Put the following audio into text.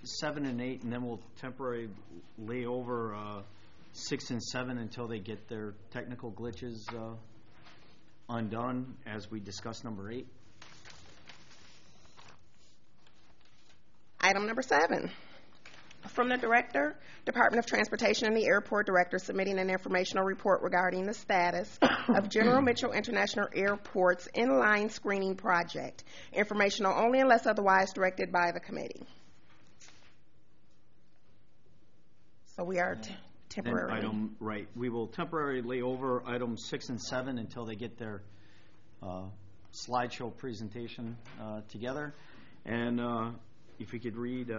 7 and 8, and then we'll temporarily lay over 6 and 7 until they get their technical glitches undone, as we discuss number 8. Item number 7. From the Director, Department of Transportation, and the Airport Director, submitting an informational report regarding the status of General Mitchell International Airport's inline screening project. Informational only unless otherwise directed by the committee. So we are temporarily. Right. We will temporarily lay over items 6 and 7 until they get their slideshow presentation together. And if we could read